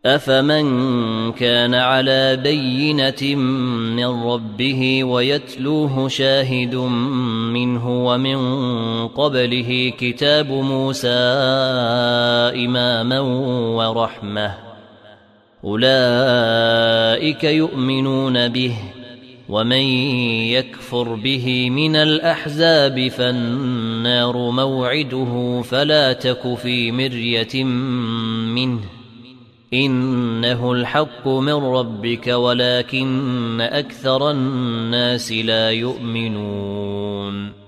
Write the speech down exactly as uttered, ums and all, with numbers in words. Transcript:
أفمن كان على بينة من ربه ويتلوه شاهد منه ومن قبله كتاب موسى إماما ورحمة أولئك يؤمنون به ومن يكفر به من الأحزاب فالنار موعده فلا تك في مرية منه إنه الحق من ربك ولكن أكثر الناس لا يؤمنون